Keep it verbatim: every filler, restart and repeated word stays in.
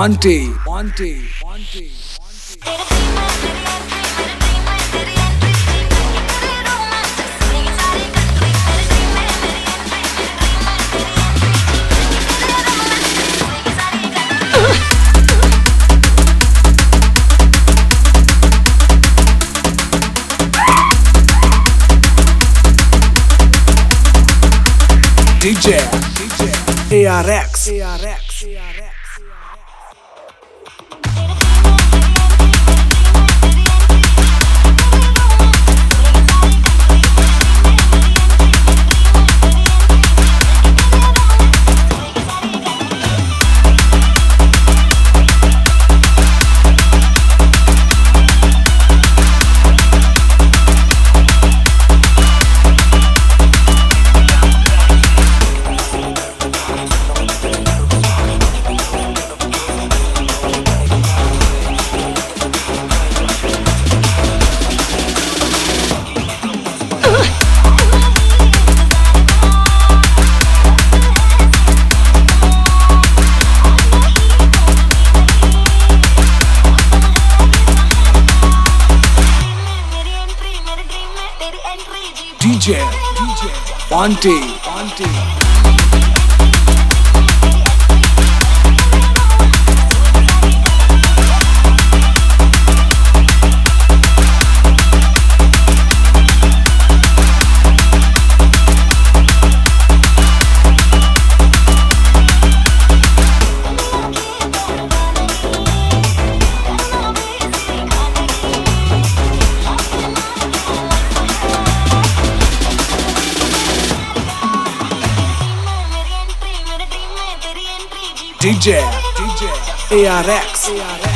Wanty, Wanty, Wanty, D J, D J, A R X, A R X, A R X. D J, D J, Wanty, Wanty. D J, D J, A R X, A R X.